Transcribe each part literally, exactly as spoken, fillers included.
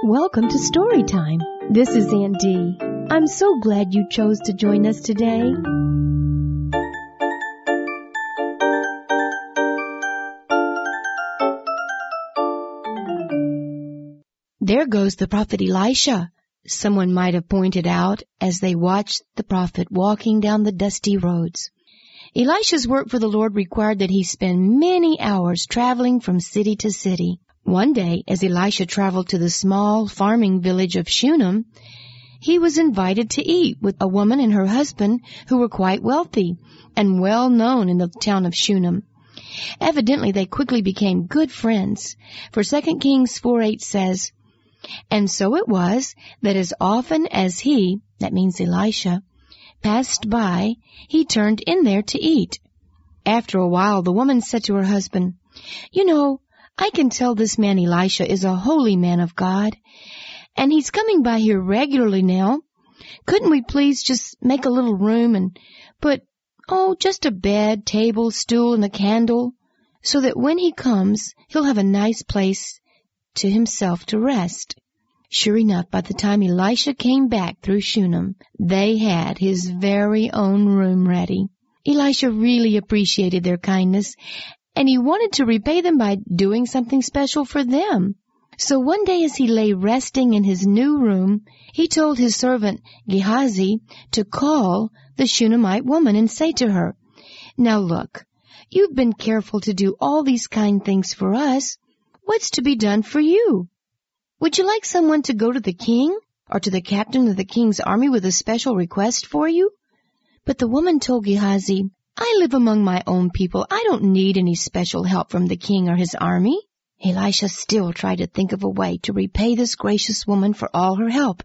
Welcome to Storytime. This is Aunt Dee. I'm so glad you chose to join us today. There goes the prophet Elisha, someone might have pointed out as they watched the prophet walking down the dusty roads. Elisha's work for the Lord required that he spend many hours traveling from city to city. One day, as Elisha traveled to the small farming village of Shunem, he was invited to eat with a woman and her husband who were quite wealthy and well known in the town of Shunem. Evidently, they quickly became good friends, for Second Kings four eight says, "And so it was that as often as he," that means Elisha, "passed by, he turned in there to eat." After a while, the woman said to her husband, "You know, I can tell this man Elisha is a holy man of God, and he's coming by here regularly now. Couldn't we please just make a little room and put, oh, just a bed, table, stool, and a candle, so that when he comes, he'll have a nice place to himself to rest?" Sure enough, by the time Elisha came back through Shunem, they had his very own room ready. Elisha really appreciated their kindness, and he wanted to repay them by doing something special for them. So one day as he lay resting in his new room, he told his servant Gehazi to call the Shunammite woman and say to her, "Now look, you've been careful to do all these kind things for us. What's to be done for you? Would you like someone to go to the king or to the captain of the king's army with a special request for you?" But the woman told Gehazi, "I live among my own people. I don't need any special help from the king or his army." Elisha still tried to think of a way to repay this gracious woman for all her help.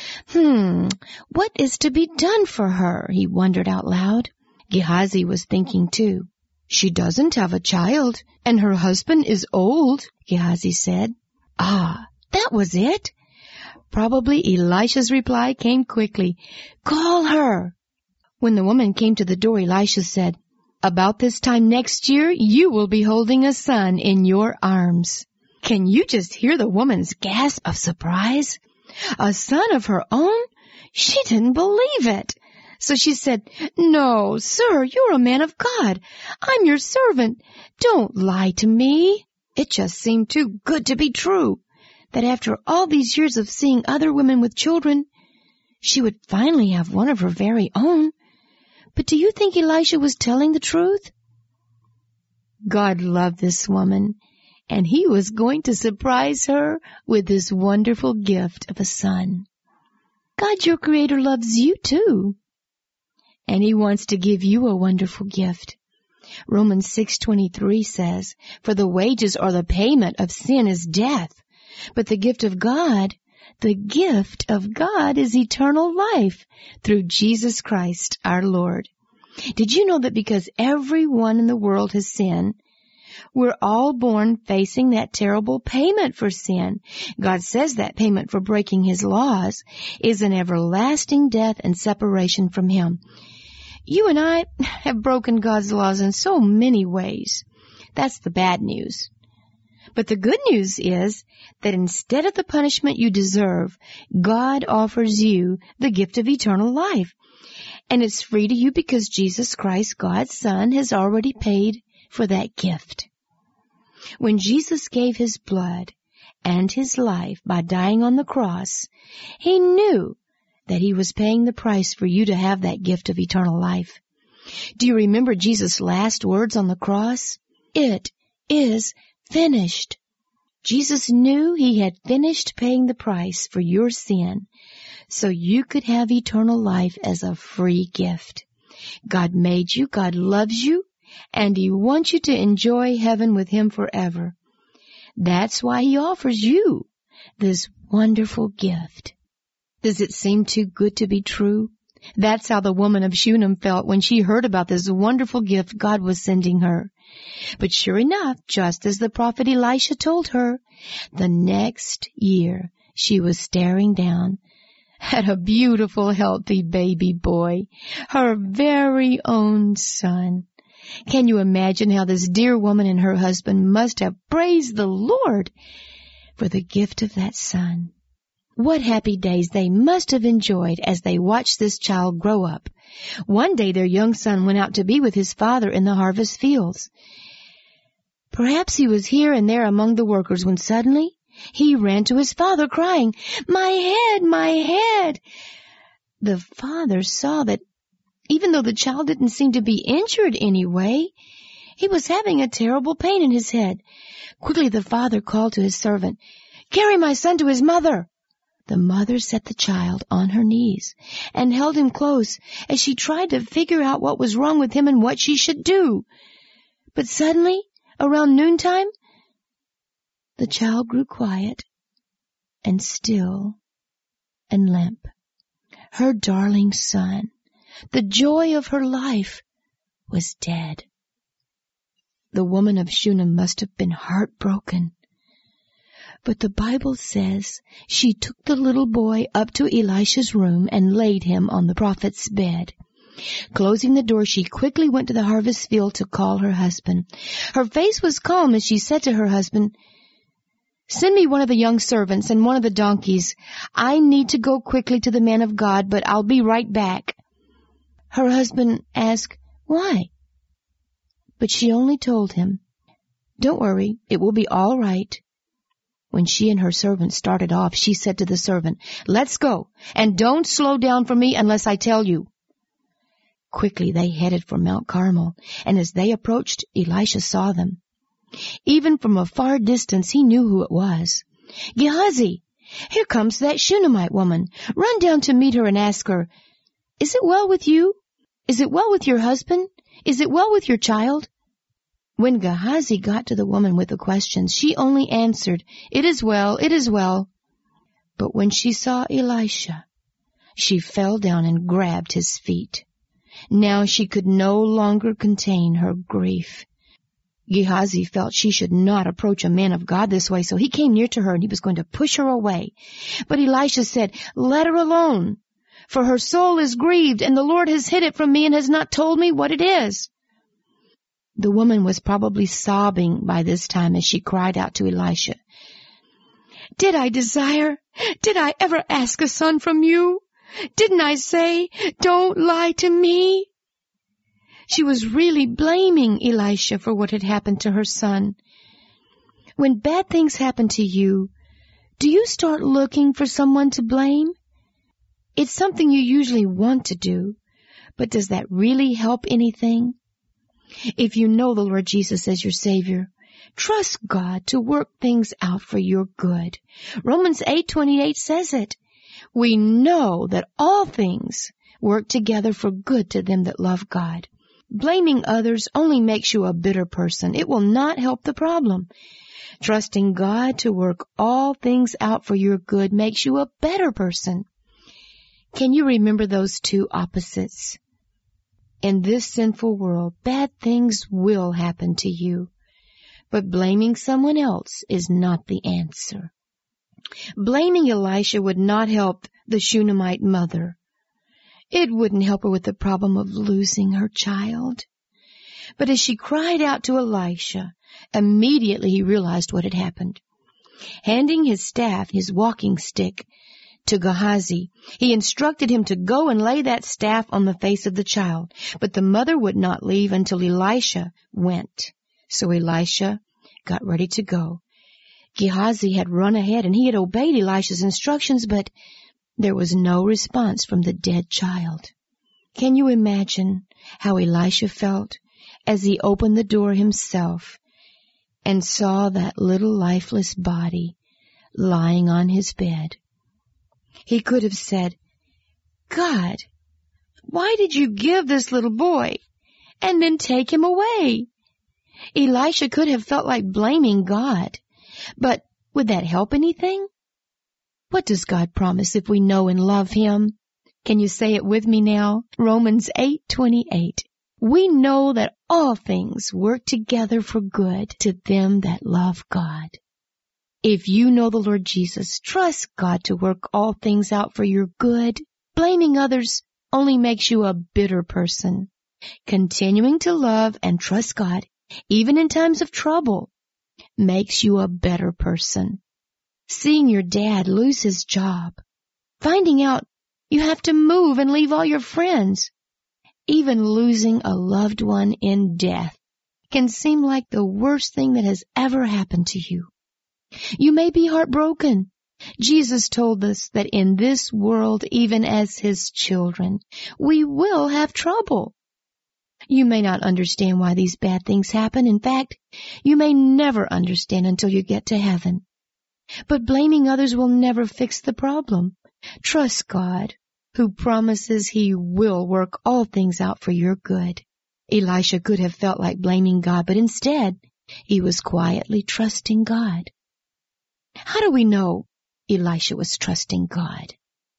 Hmm, what is to be done for her? He wondered out loud. Gehazi was thinking too. "She doesn't have a child, and her husband is old," Gehazi said. Ah, that was it. Probably Elisha's reply came quickly. "Call her." When the woman came to the door, Elisha said, "About this time next year, you will be holding a son in your arms." Can you just hear the woman's gasp of surprise? A son of her own? She didn't believe it. So she said, "No, sir, you're a man of God. I'm your servant. Don't lie to me." It just seemed too good to be true, that after all these years of seeing other women with children, she would finally have one of her very own. But do you think Elisha was telling the truth? God loved this woman, and he was going to surprise her with this wonderful gift of a son. God, your Creator, loves you too, and he wants to give you a wonderful gift. Romans six twenty-three says, "For the wages or the payment of sin is death, but the gift of God, the gift of God is eternal life through Jesus Christ our Lord." Did you know that because everyone in the world has sinned, we're all born facing that terrible payment for sin? God says that payment for breaking his laws is an everlasting death and separation from him. You and I have broken God's laws in so many ways. That's the bad news. But the good news is that instead of the punishment you deserve, God offers you the gift of eternal life. And it's free to you because Jesus Christ, God's Son, has already paid for that gift. When Jesus gave his blood and his life by dying on the cross, he knew that he was paying the price for you to have that gift of eternal life. Do you remember Jesus' last words on the cross? "It is finished." Jesus knew he had finished paying the price for your sin, so you could have eternal life as a free gift. God made you, God loves you, and he wants you to enjoy heaven with him forever. That's why he offers you this wonderful gift. Does it seem too good to be true? That's how the woman of Shunem felt when she heard about this wonderful gift God was sending her. But sure enough, just as the prophet Elisha told her, the next year she was staring down at a beautiful, healthy baby boy, her very own son. Can you imagine how this dear woman and her husband must have praised the Lord for the gift of that son? What happy days they must have enjoyed as they watched this child grow up. One day their young son went out to be with his father in the harvest fields. Perhaps he was here and there among the workers when suddenly he ran to his father crying, "My head, my head!" The father saw that even though the child didn't seem to be injured anyway, he was having a terrible pain in his head. Quickly the father called to his servant, "Carry my son to his mother." The mother set the child on her knees and held him close as she tried to figure out what was wrong with him and what she should do. But suddenly, around noontime, the child grew quiet and still and limp. Her darling son, the joy of her life, was dead. The woman of Shunem must have been heartbroken. But the Bible says she took the little boy up to Elisha's room and laid him on the prophet's bed. Closing the door, she quickly went to the harvest field to call her husband. Her face was calm as she said to her husband, "Send me one of the young servants and one of the donkeys. I need to go quickly to the man of God, but I'll be right back." Her husband asked, "Why?" But she only told him, "Don't worry, it will be all right." When she and her servant started off, she said to the servant, "Let's go, and don't slow down for me unless I tell you." Quickly they headed for Mount Carmel, and as they approached, Elisha saw them. Even from a far distance, he knew who it was. "Gehazi, here comes that Shunammite woman. Run down to meet her and ask her, 'Is it well with you? Is it well with your husband? Is it well with your child?'" When Gehazi got to the woman with the questions, she only answered, "It is well, it is well." But when she saw Elisha, she fell down and grabbed his feet. Now she could no longer contain her grief. Gehazi felt she should not approach a man of God this way, so he came near to her and he was going to push her away. But Elisha said, "Let her alone, for her soul is grieved, and the Lord has hid it from me and has not told me what it is." The woman was probably sobbing by this time as she cried out to Elisha, "Did I desire? Did I ever ask a son from you? Didn't I say, 'Don't lie to me'?" She was really blaming Elisha for what had happened to her son. When bad things happen to you, do you start looking for someone to blame? It's something you usually want to do, but does that really help anything? If you know the Lord Jesus as your Savior, trust God to work things out for your good. Romans eight twenty-eight says it. We know that all things work together for good to them that love God. Blaming others only makes you a bitter person. It will not help the problem. Trusting God to work all things out for your good makes you a better person. Can you remember those two opposites? In this sinful world, bad things will happen to you, but blaming someone else is not the answer. Blaming Elisha would not help the Shunammite mother. It wouldn't help her with the problem of losing her child. But as she cried out to Elisha, immediately he realized what had happened. Handing his staff, his walking stick, to Gehazi, he instructed him to go and lay that staff on the face of the child. But the mother would not leave until Elisha went. So Elisha got ready to go. Gehazi had run ahead and he had obeyed Elisha's instructions, but there was no response from the dead child. Can you imagine how Elisha felt as he opened the door himself and saw that little lifeless body lying on his bed? He could have said, "God, why did you give this little boy and then take him away?" Elisha could have felt like blaming God, but would that help anything? What does God promise if we know and love Him? Can you say it with me now? Romans eight twenty-eight. We know that all things work together for good to them that love God. If you know the Lord Jesus, trust God to work all things out for your good. Blaming others only makes you a bitter person. Continuing to love and trust God, even in times of trouble, makes you a better person. seeing your dad lose his job, finding out you have to move and leave all your friends, even losing a loved one in death can seem like the worst thing that has ever happened to you. You may be heartbroken. Jesus told us that in this world, even as His children, we will have trouble. You may not understand why these bad things happen. In fact, you may never understand until you get to heaven. But blaming others will never fix the problem. Trust God, who promises He will work all things out for your good. Elisha could have felt like blaming God, but instead, he was quietly trusting God. How do we know Elisha was trusting God?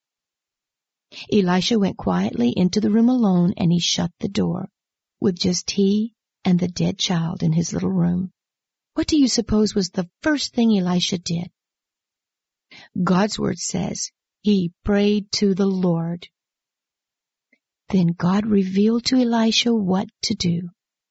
Elisha went quietly into the room alone, and he shut the door, with just he and the dead child in his little room. What do you suppose was the first thing Elisha did? God's word says he prayed to the Lord. Then God revealed to Elisha what to do.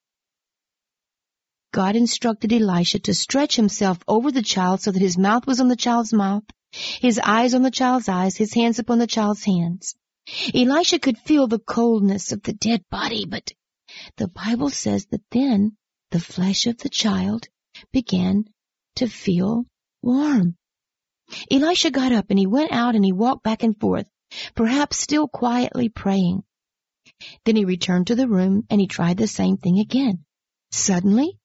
God instructed Elisha to stretch himself over the child so that his mouth was on the child's mouth, his eyes on the child's eyes, his hands upon the child's hands. Elisha could feel the coldness of the dead body, but the Bible says that then the flesh of the child began to feel warm. Elisha got up and he went out and he walked back and forth, perhaps still quietly praying. Then he returned to the room and he tried the same thing again. Suddenly,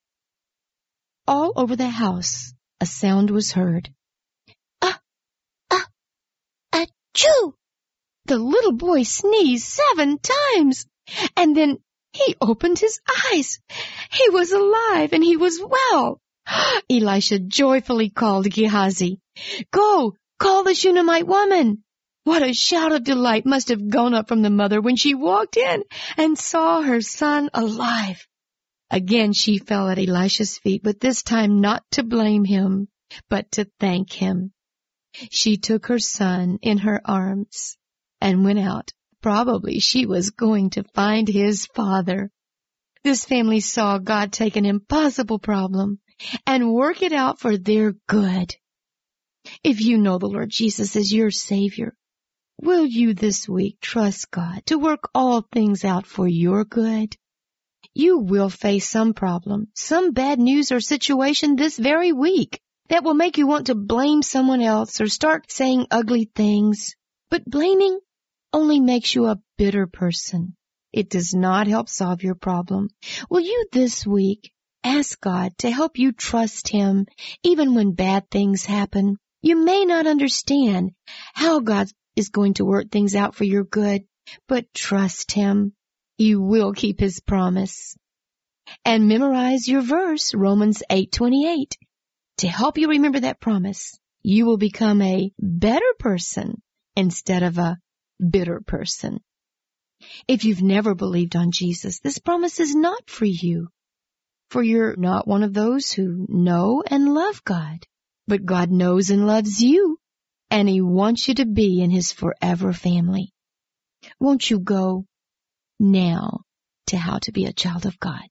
all over the house, a sound was heard. Ah, ah, achoo! The little boy sneezed seven times, and then he opened his eyes. He was alive and he was well. Elisha joyfully called Gehazi. Go, call the Shunammite woman. What a shout of delight must have gone up from the mother when she walked in and saw her son alive. Again she fell at Elisha's feet, but this time not to blame him, but to thank him. She took her son in her arms and went out. Probably she was going to find his father. This family saw God take an impossible problem and work it out for their good. If you know the Lord Jesus as your Savior, will you this week trust God to work all things out for your good? You will face some problem, some bad news or situation this very week that will make you want to blame someone else or start saying ugly things. But blaming only makes you a bitter person. It does not help solve your problem. Will you this week ask God to help you trust Him even when bad things happen? You may not understand how God is going to work things out for your good, but trust Him. He will keep His promise. And memorize your verse, Romans eight twenty-eight. To help you remember that promise, you will become a better person instead of a bitter person. If you've never believed on Jesus, this promise is not for you, for you're not one of those who know and love God. But God knows and loves you, and He wants you to be in His forever family. Won't you go now to How to Be a Child of God?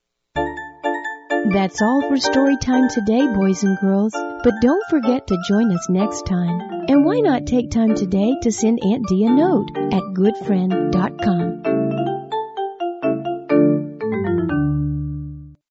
That's all for story time today, boys and girls. But don't forget to join us next time. And why not take time today to send Aunt Dee a note at good friend dot com.